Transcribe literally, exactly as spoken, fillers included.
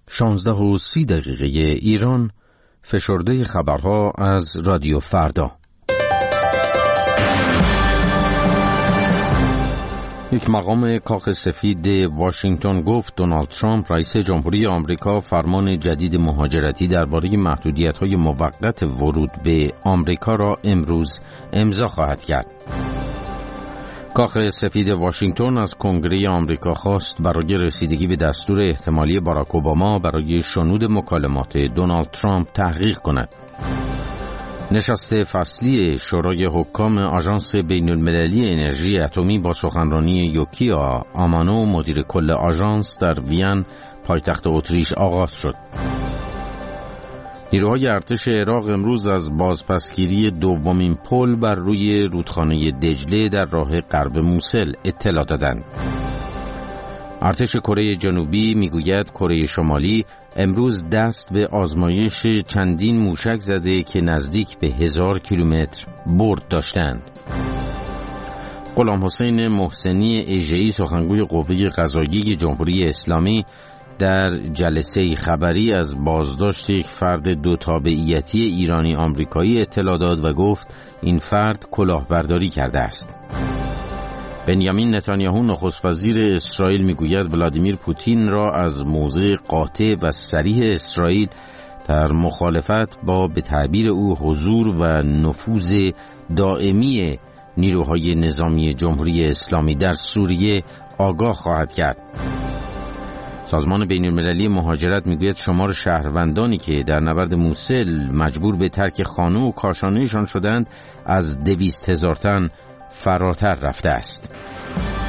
شانزده و سی دقیقه ایران، فشرده خبرها از رادیو فردا. یک مقام کاخ سفید واشنگتن گفت دونالد ترامپ رئیس جمهوری آمریکا فرمان جدید مهاجرتی درباره محدودیت‌های موقت ورود به آمریکا را امروز امضا خواهد کرد. کاخ سفید واشنگتن از کنگره آمریکا خواست برای رسیدگی به دستور احتمالی باراک اوباما برای شنود مکالمات دونالد ترامپ تحقیق کند. نشست فصلی شورای حکام آژانس بین المللی انرژی اتمی با سخنرانی یوکیا آمانو مدیر کل آژانس در وین پایتخت اتریش آغاز شد. نیروهای ارتش عراق امروز از بازپسگیری دومین پل بر روی رودخانه دجله در راه غرب موصل اطلاع دادند. ارتش کره جنوبی میگوید کره شمالی امروز دست به آزمایش چندین موشک زده که نزدیک به هزار کیلومتر برد داشتند. غلام حسین محسنی اژه‌ای سخنگوی قوه قضاییه جمهوری اسلامی در جلسه خبری از بازداشت یک فرد دو تابعیتی ایرانی آمریکایی اطلاع داد و گفت این فرد کلاهبرداری کرده است. بنیامین نتانیاهو نخست وزیر اسرائیل میگوید ولادیمیر پوتین را از موضع قاطع و صریح اسرائیل در مخالفت با به تعبیر او حضور و نفوذ دائمی نیروهای نظامی جمهوری اسلامی در سوریه آگاه خواهد کرد. سازمان بین المللی مهاجرت میگوید شمار شهروندانی که در نبرد موصل مجبور به ترک خانه و کاشانه‌شان شدند از دویست هزار تن فراتر رفته است.